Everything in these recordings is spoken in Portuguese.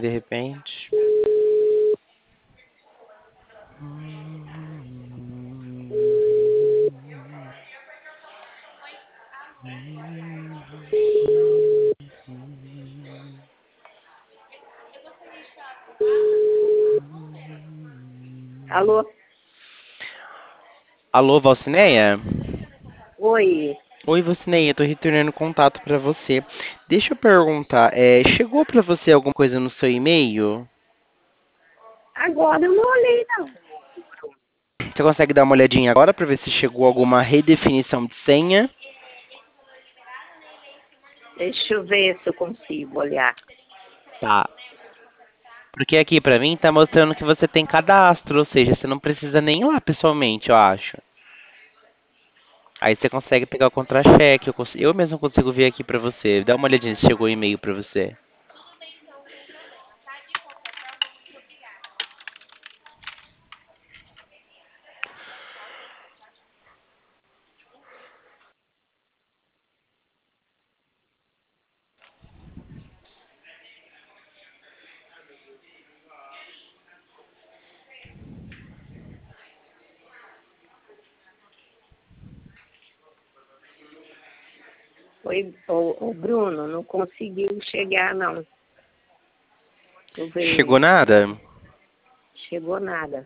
de repente. Alô? Alô, Valcineia? Oi. Oi, Valcineia, tô retornando contato pra você. Deixa eu perguntar, chegou pra você alguma coisa no seu e-mail? Agora eu não olhei, não. Você consegue dar uma olhadinha agora pra ver se chegou alguma redefinição de senha? Deixa eu ver se eu consigo olhar. Tá. Porque aqui pra mim tá mostrando que você tem cadastro, ou seja, você não precisa nem ir lá pessoalmente, eu acho. Aí você consegue pegar o contra-cheque, eu mesmo consigo ver aqui pra você. Dá uma olhadinha se chegou o e-mail pra você. Oi, o Bruno, não conseguiu chegar, não. Deixa eu Chegou ver. nada? Chegou nada.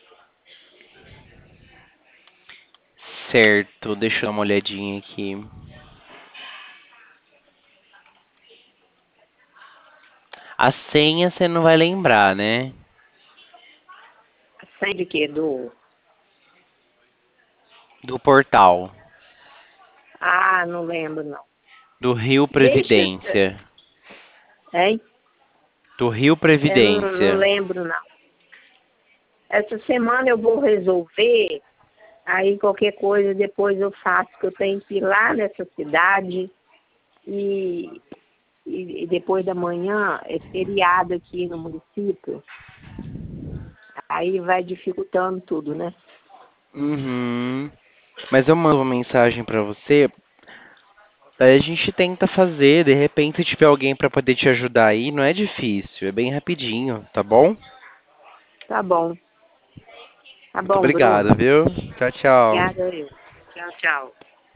Certo, deixa eu dar uma olhadinha aqui. A senha você não vai lembrar, né? Sai de quê? Do portal. Ah, não lembro, não. Do Rio Deixa. Previdência. Hein? Do Rio Eu não Previdência. lembro, não. Essa semana eu vou resolver. Aí qualquer coisa depois eu faço, que eu tenho que ir lá nessa cidade e, e depois da manhã é feriado aqui no município. Aí vai dificultando tudo, né? Uhum. Mas eu mando uma mensagem pra você. Daí a gente tenta fazer, de repente se tiver alguém pra poder te ajudar aí, não é difícil, é bem rapidinho, tá bom? Tá bom. Tá Muito bom, Bruno. obrigado, viu? Tchau, tchau. Obrigada eu. Tchau, tchau.